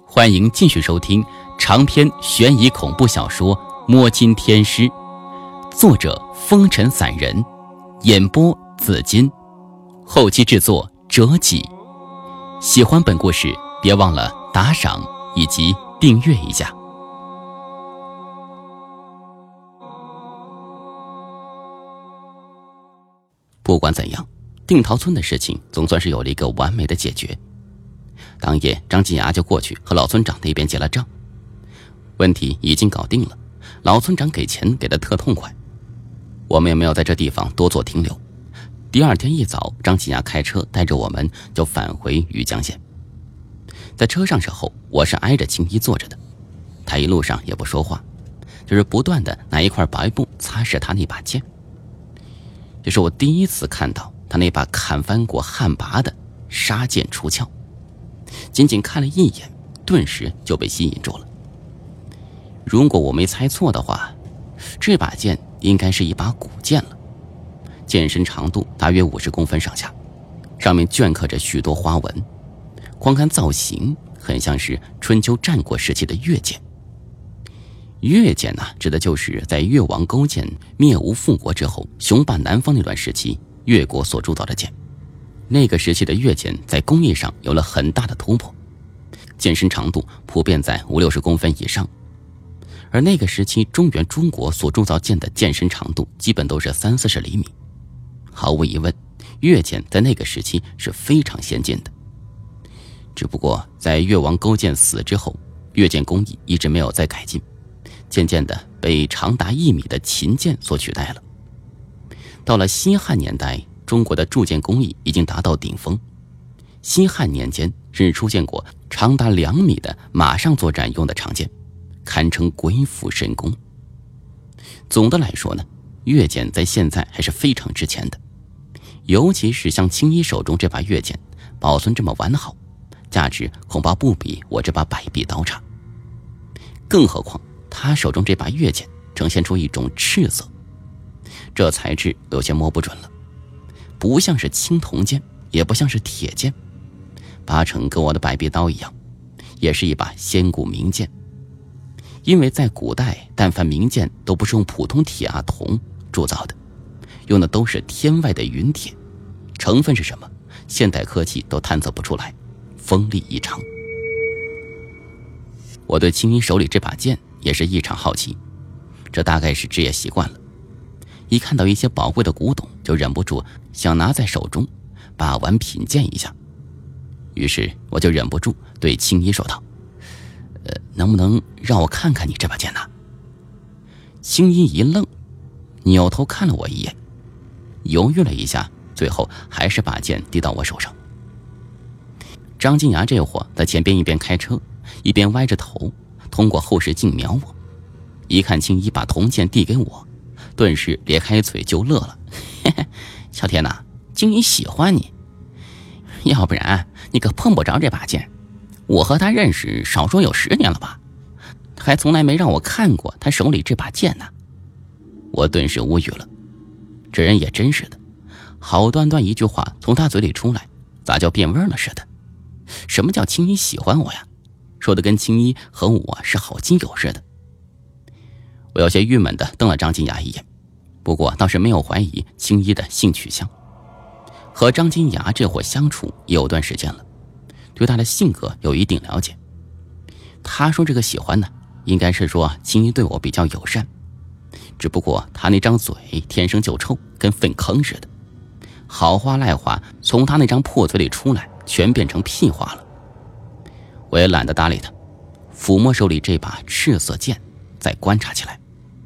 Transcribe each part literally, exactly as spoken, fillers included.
欢迎继续收听长篇悬疑恐怖小说《摸金天师》，作者风尘散人，演播紫金，后期制作折戟。喜欢本故事别忘了打赏以及订阅一下。不管怎样，定陶村的事情总算是有了一个完美的解决。当夜张金牙就过去和老村长那边结了账，问题已经搞定了，老村长给钱给得特痛快，我们也没有在这地方多做停留。第二天一早，张金牙开车带着我们就返回余江县。在车上时候，我是挨着青衣坐着的，他一路上也不说话，就是不断的拿一块白布擦拭他那把剑。这是我第一次看到他那把砍翻过旱魃的杀剑出鞘，仅仅看了一眼，顿时就被吸引住了。如果我没猜错的话，这把剑应该是一把古剑了，剑身长度大约五十公分上下，上面镌刻着许多花纹，光看造型很像是春秋战国时期的越剑。越剑呢、啊，指的就是在越王勾践灭吴复国之后，雄霸南方那段时期，越国所铸造的剑。那个时期的越剑在工艺上有了很大的突破，剑身长度普遍在五六十公分以上，而那个时期中原中国所铸造剑的剑身长度基本都是三四十厘米。毫无疑问，越剑在那个时期是非常先进的。只不过在越王勾践死之后，越剑工艺一直没有再改进，渐渐的被长达一米的秦剑所取代了。到了西汉年代，中国的铸剑工艺已经达到顶峰，西汉年间甚至出现过长达两米的马上作战用的长剑，堪称鬼斧神工。总的来说呢，越剑在现在还是非常值钱的，尤其是像青衣手中这把越剑保存这么完好，价值恐怕不比我这把百臂刀差。更何况他手中这把越剑呈现出一种赤色，这材质有些摸不准了，不像是青铜剑，也不像是铁剑，八成跟我的百臂刀一样，也是一把仙古名剑。因为在古代，但凡名剑都不是用普通铁啊铜铸造的，用的都是天外的云铁，成分是什么，现代科技都探测不出来，锋利异常。我对青衣手里这把剑也是异常好奇，这大概是职业习惯了，一看到一些宝贵的古董，就忍不住想拿在手中把玩品鉴一下。于是我就忍不住对青衣说道：呃，能不能让我看看你这把剑呢？青衣一愣，扭头看了我一眼，犹豫了一下，最后还是把剑递到我手上。张金牙这伙在前边一边开车，一边歪着头通过后视镜瞄我，一看青衣把铜剑递给我，顿时咧开嘴就乐了。嘿嘿，小天哪，经理喜欢你，要不然你可碰不着这把剑。我和他认识少说有十年了吧，还从来没让我看过他手里这把剑呢。我顿时无语了，这人也真是的，好端端一句话从他嘴里出来，咋叫变味了似的。什么叫青衣喜欢我呀？说的跟青衣和我是好基友似的。我有些郁闷地瞪了张金牙一眼，不过倒是没有怀疑青衣的性取向。和张金牙这伙相处也有段时间了，对他的性格有一定了解。他说这个喜欢呢，应该是说青衣对我比较友善，只不过他那张嘴天生就臭，跟粪坑似的，好话赖话从他那张破嘴里出来，全变成屁话了。我也懒得搭理他，抚摸手里这把赤色剑，再观察起来。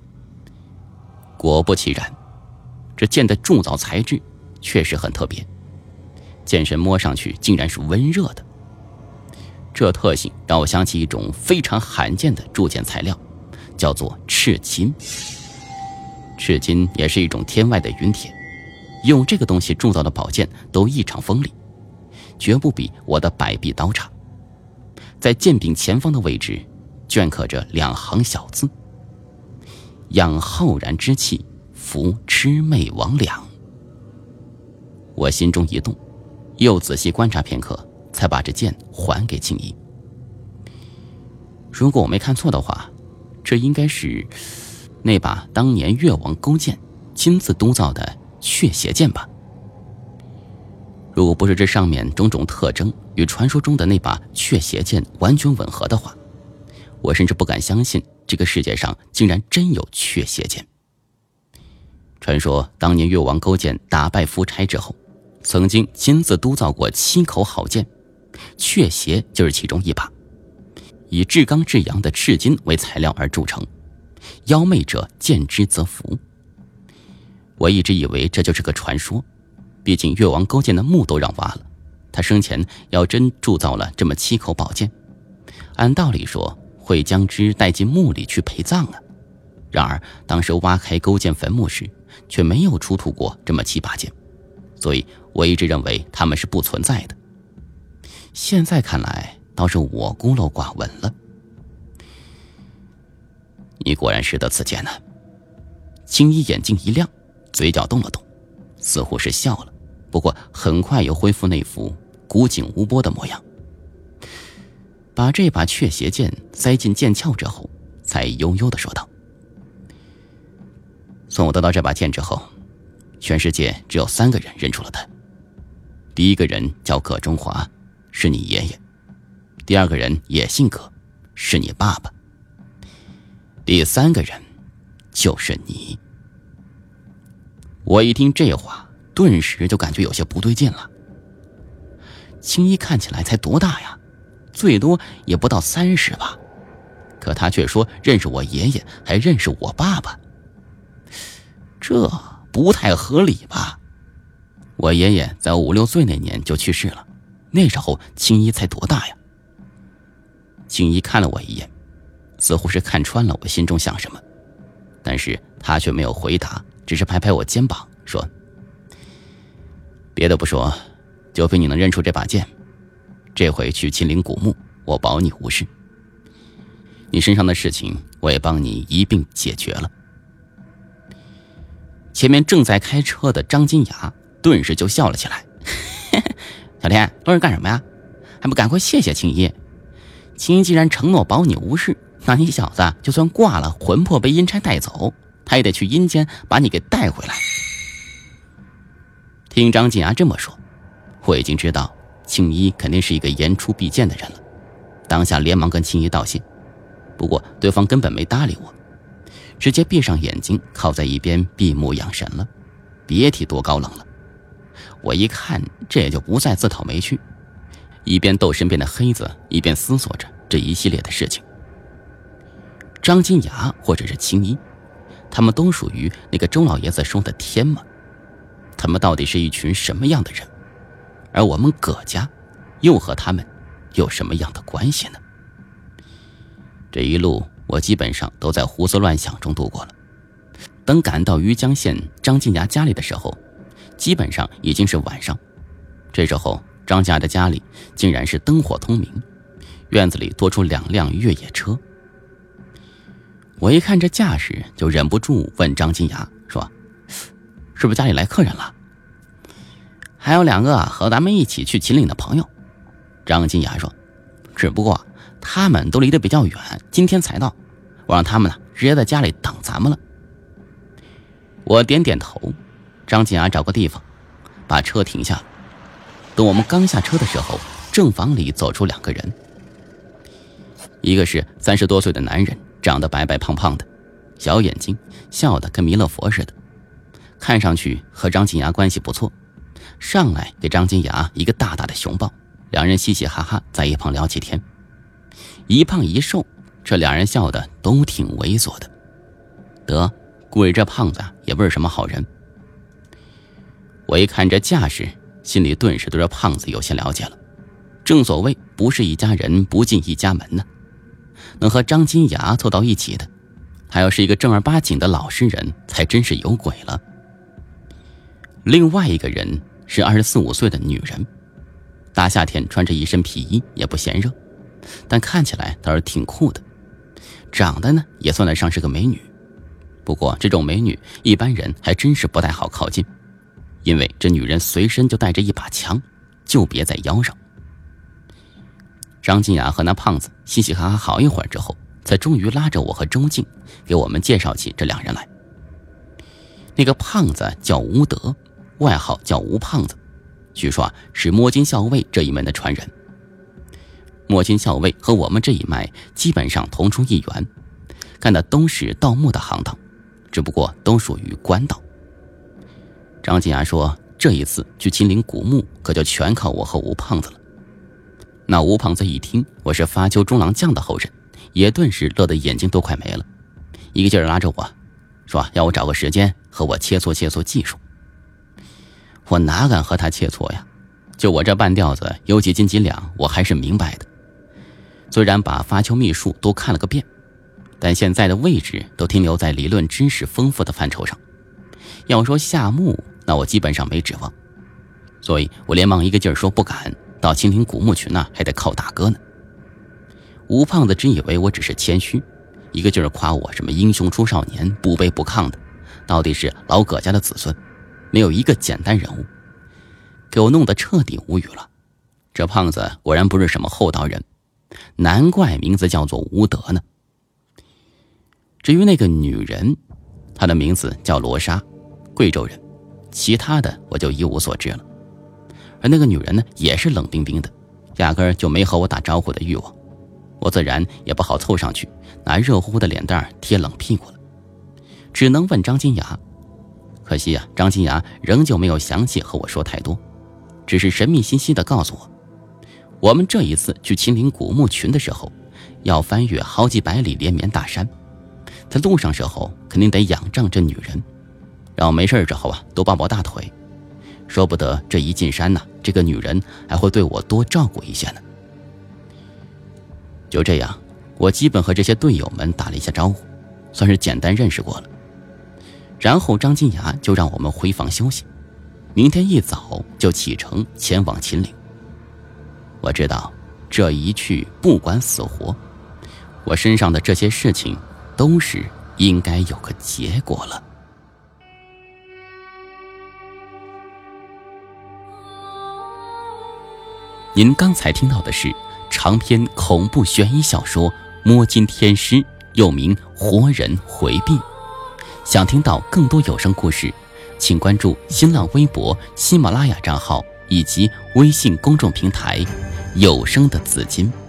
果不其然，这剑的铸造材质确实很特别，剑身摸上去竟然是温热的。这特性让我想起一种非常罕见的铸剑材料，叫做赤金。赤金也是一种天外的云铁，用这个东西铸造的宝剑都异常锋利，绝不比我的百臂刀差。在剑柄前方的位置镌刻着两行小字：养浩然之气，扶魑魅魍魉。我心中一动，又仔细观察片刻，才把这剑还给青衣。 如果我没看错的话，这应该是那把当年越王勾践亲自督造的雀邪剑吧。如果不是这上面种种特征与传说中的那把雀邪剑完全吻合的话，我甚至不敢相信这个世界上竟然真有雀邪剑。传说当年越王勾践打败夫差之后，曾经亲自督造过七口好剑，雀邪就是其中一把，以至刚至阳的赤金为材料而铸成，妖媚者见之则服。我一直以为这就是个传说，毕竟越王勾践的墓都让挖了，他生前要真铸造了这么七口宝剑，按道理说会将之带进墓里去陪葬啊。然而当时挖开勾践坟墓时，却没有出土过这么七把剑，所以我一直认为他们是不存在的。现在看来，倒是我孤陋寡闻了。你果然识得此剑呢。青衣眼睛一亮，嘴角动了动，似乎是笑了，不过很快又恢复那副古井无波的模样。把这把雀邪剑塞进剑鞘之后，才悠悠地说道：从我得到这把剑之后，全世界只有三个人认出了他。第一个人叫葛中华，是你爷爷；第二个人也姓葛，是你爸爸；第三个人就是你。我一听这话，顿时就感觉有些不对劲了。青衣看起来才多大呀？最多也不到三十吧，可他却说认识我爷爷，还认识我爸爸，这不太合理吧？我爷爷在我五六岁那年就去世了，那时候青衣才多大呀？青衣看了我一眼，似乎是看穿了我心中想什么，但是他却没有回答，只是拍拍我肩膀说：别的不说，就凭你能认出这把剑，这回去秦岭古墓，我保你无事。你身上的事情我也帮你一并解决了。前面正在开车的张金雅顿时就笑了起来。小天，愣是干什么呀？还不赶快谢谢青衣。青衣既然承诺保你无事，那你小子就算挂了，魂魄被阴差带走，他也得去阴间把你给带回来。听张金雅这么说，我已经知道青衣肯定是一个言出必践的人了，当下连忙跟青衣道谢。不过对方根本没搭理我，直接闭上眼睛靠在一边闭目养神了，别提多高冷了。我一看这也就不再自讨没趣，一边逗身边的黑子，一边思索着这一系列的事情。张金雅或者是青衣，他们都属于那个周老爷子说的天吗？他们到底是一群什么样的人？而我们葛家又和他们有什么样的关系呢？这一路我基本上都在胡思乱想中度过了。等赶到余江县张金牙家里的时候，基本上已经是晚上。这时候张家的家里竟然是灯火通明，院子里多出两辆越野车。我一看这架势，就忍不住问张金牙说：是不是家里来客人了？还有两个和咱们一起去秦岭的朋友。张金牙说：只不过他们都离得比较远，今天才到，我让他们呢直接在家里等咱们了。我点点头，张金牙找个地方把车停下了。等我们刚下车的时候，正房里走出两个人，一个是三十多岁的男人，长得白白胖胖的，小眼睛，笑得跟弥勒佛似的，看上去和张金牙关系不错，上来给张金牙一个大大的熊抱，两人嘻嘻哈哈在一旁聊起天。一胖一瘦，这两人笑得都挺猥琐的。得，估计这胖子也不是什么好人。我一看这架势，心里顿时对这胖子有些了解了。正所谓不是一家人不进一家门呢，能和张金牙凑到一起的，他要是一个正儿八经的老实人，才真是有鬼了。另外一个人是二十四五岁的女人，大夏天穿着一身皮衣也不嫌热，但看起来倒是挺酷的，长得呢也算得上是个美女。不过这种美女一般人还真是不太好靠近，因为这女人随身就带着一把枪，就别在腰上。 张金雅和那胖子嘻嘻哈哈好一会儿之后，才终于拉着我和周静给我们介绍起这两人来。那个胖子叫吴德，外号叫吴胖子，据说啊是摸金校尉这一门的传人。摸金校尉和我们这一脉基本上同出一源，干的都是盗墓的行当，只不过都属于官道。张金雅说，这一次去秦岭古墓可就全靠我和吴胖子了。那吴胖子一听我是发丘中郎将的后人，也顿时乐得眼睛都快没了，一个劲儿拉着我说要我找个时间和我切磋切磋技术。我哪敢和他切磋呀，就我这半吊子有几斤几两我还是明白的。虽然把发丘秘术都看了个遍，但现在的位置都停留在理论知识丰富的范畴上，要说下墓那我基本上没指望，所以我连忙一个劲儿说不敢，到秦岭古墓去那还得靠大哥呢。吴胖子只以为我只是谦虚，一个劲儿夸我什么英雄出少年，不卑不亢的，到底是老葛家的子孙，没有一个简单人物，给我弄得彻底无语了。这胖子果然不是什么厚道人，难怪名字叫做吴德呢。至于那个女人，她的名字叫罗莎，贵州人，其他的我就一无所知了。而那个女人呢，也是冷冰冰的，压根儿就没和我打招呼的欲望，我自然也不好凑上去拿热乎乎的脸蛋贴冷屁股了，只能问张金雅。可惜啊，张金雅仍旧没有详细和我说太多，只是神秘兮兮地告诉我，我们这一次去秦岭古墓群的时候，要翻越好几百里连绵大山，在路上时候肯定得仰仗这女人，让我没事之后啊多抱抱大腿，说不得这一进山呢、啊，这个女人还会对我多照顾一些呢。就这样，我基本和这些队友们打了一下招呼，算是简单认识过了。然后张金雅就让我们回房休息，明天一早就启程前往秦岭。我知道这一去不管死活，我身上的这些事情都是应该有个结果了。您刚才听到的是长篇恐怖悬疑小说《摸金天师》，又名《活人回避》。想听到更多有声故事，请关注新浪微博、喜马拉雅账号以及微信公众平台有声的紫金。